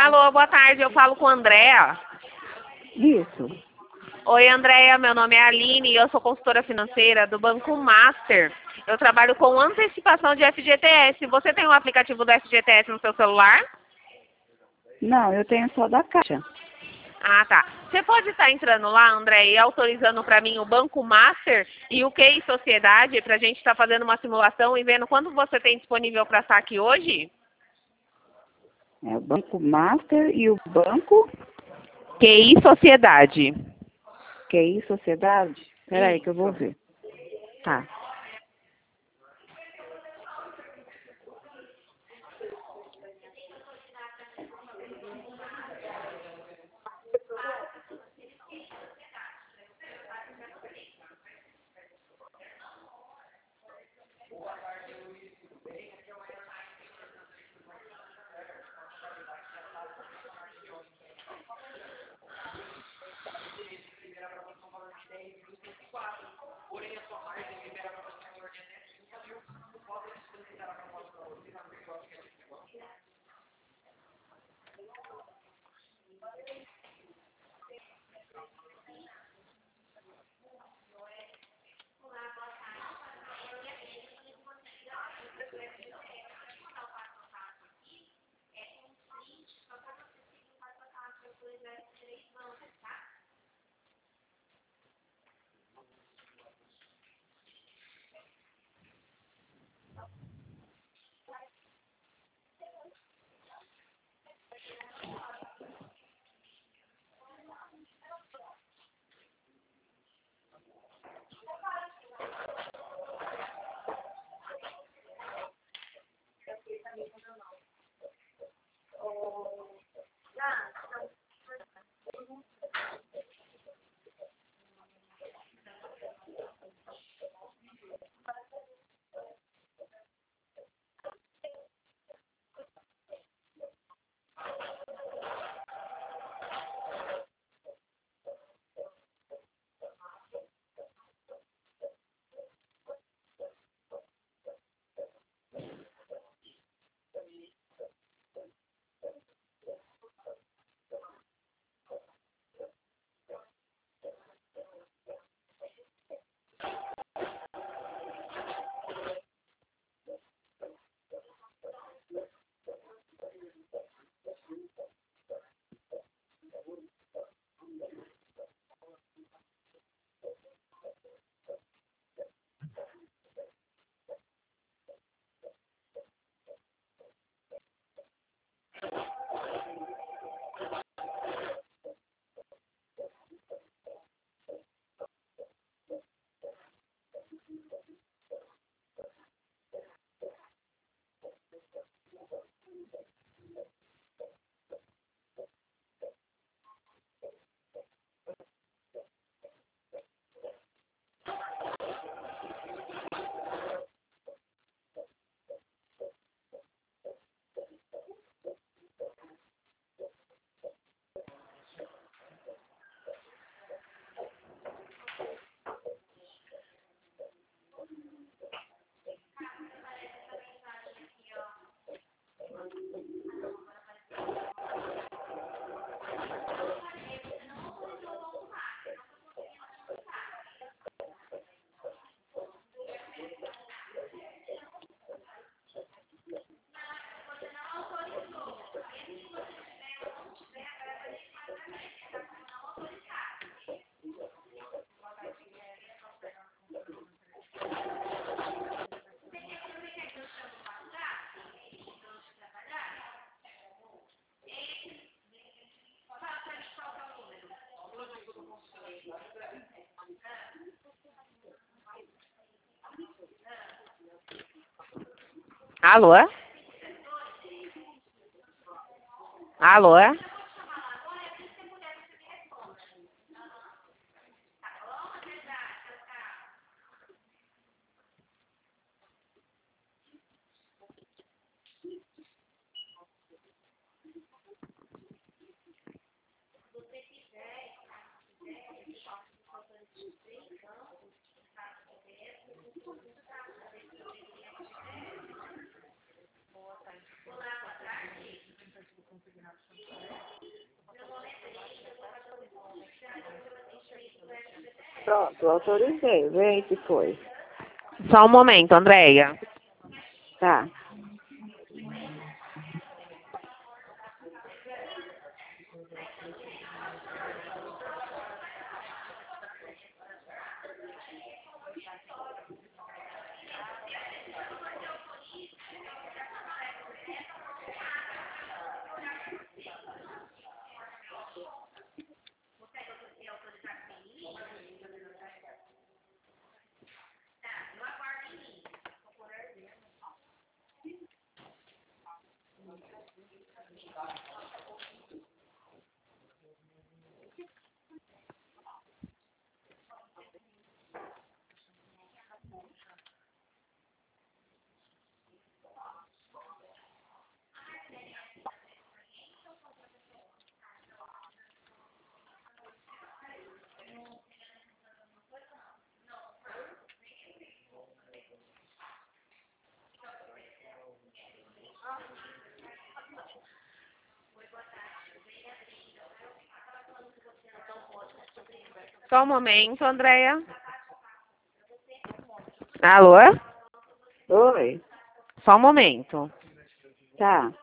Alô, boa tarde, eu falo com a Andréa. Isso. Oi, Andréa, meu nome é Aline e eu sou consultora financeira do Banco Master. Eu trabalho com antecipação de FGTS. Você tem o aplicativo do FGTS no seu celular? Não, eu tenho só da Caixa. Ah, tá. Você pode estar entrando lá, André, e autorizando para mim o Banco Master e o QI Sociedade para a gente estar fazendo uma simulação e vendo quando você tem disponível para saque hoje? É o Banco Master e o Banco QI Sociedade. QI Sociedade? Espera aí que eu vou ver. Tá. Alô? Alô? Pronto, autorizei. Vê aí depois. Só um momento, Andréia. Tá. Só um momento, Andréia. Alô? Oi. Só um momento. Tá.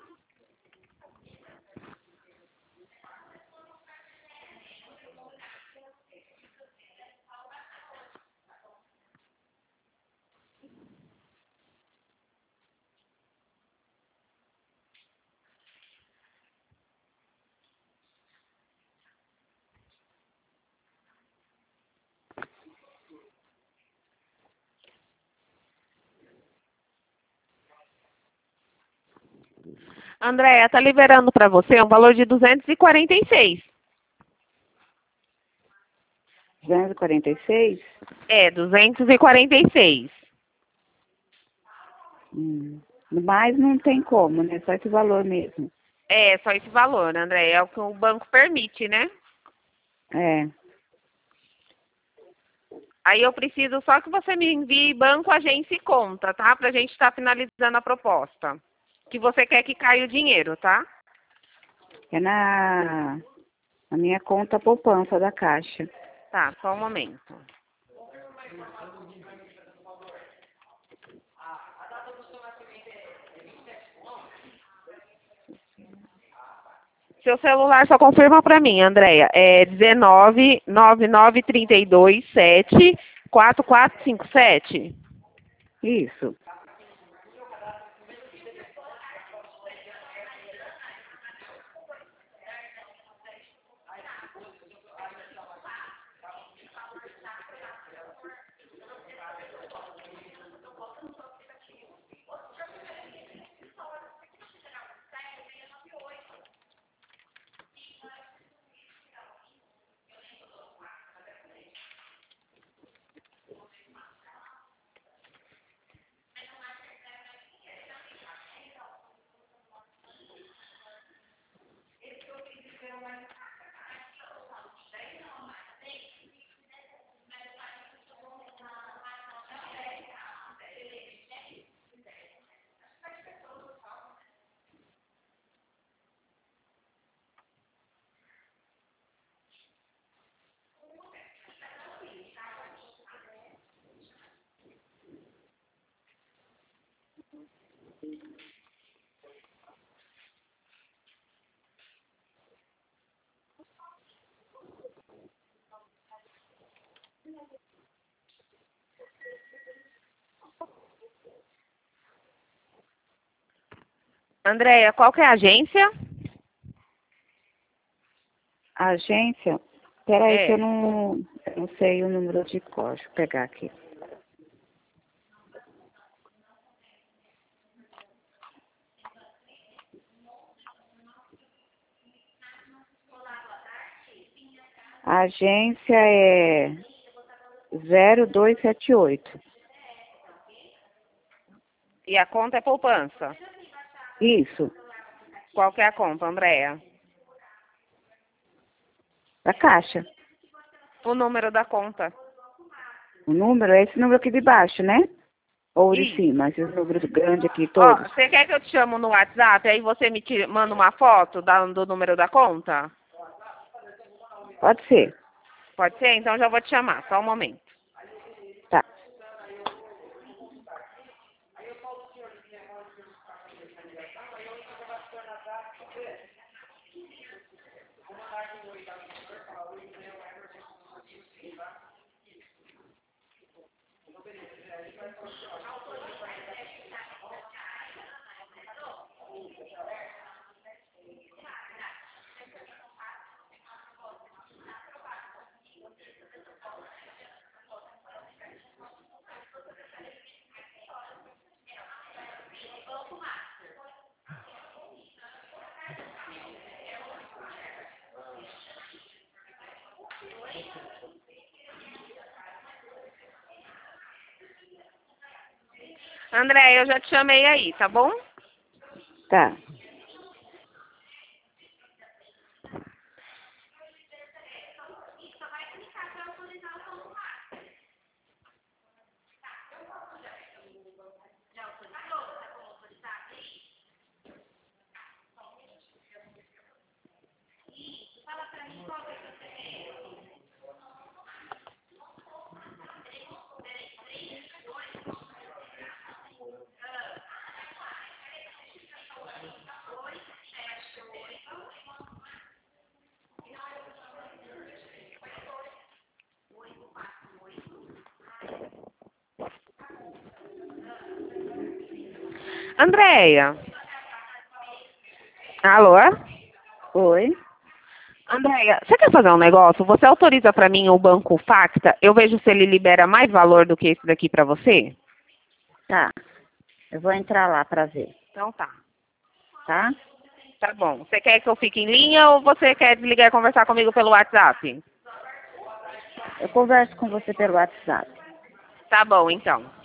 Andréia, tá liberando para você um valor de 246. 246? É, 246. Mas não tem como, né? Só esse valor mesmo. É, só esse valor, Andréia. É o que o banco permite, né? É. Aí eu preciso só que você me envie banco, agência e conta, tá? Pra gente estar finalizando a proposta. Que você quer que caia o dinheiro, tá? É na minha conta poupança da Caixa. Tá, só um momento. Seu celular só confirma pra mim, Andréia. É 19 Isso. Andréia, qual que é a agência? A agência. Peraí que É. eu não sei o número de código. Deixa eu pegar aqui. A agência é 0278. E a conta é poupança. Isso. Qual que é a conta, Andréia? Da Caixa. O número da conta. O número é esse número aqui de baixo, né? Ou de Isso. cima, esses números grandes aqui Ó, todos. você quer que eu te chamo no WhatsApp, aí você me manda uma foto do número da conta? Pode ser. Pode ser? Então já vou te chamar, só um momento. Tá. André, eu já te chamei aí, tá bom? Tá. Andréia. Alô? Oi. Andréia, você quer fazer um negócio? Você autoriza para mim o banco Facta? Eu vejo se ele libera mais valor do que esse daqui para você. Tá. Eu vou entrar lá pra ver. Então tá. Tá? Tá bom. Você quer que eu fique em linha ou você quer desligar e conversar comigo pelo WhatsApp? Eu converso com você pelo WhatsApp. Tá bom, então.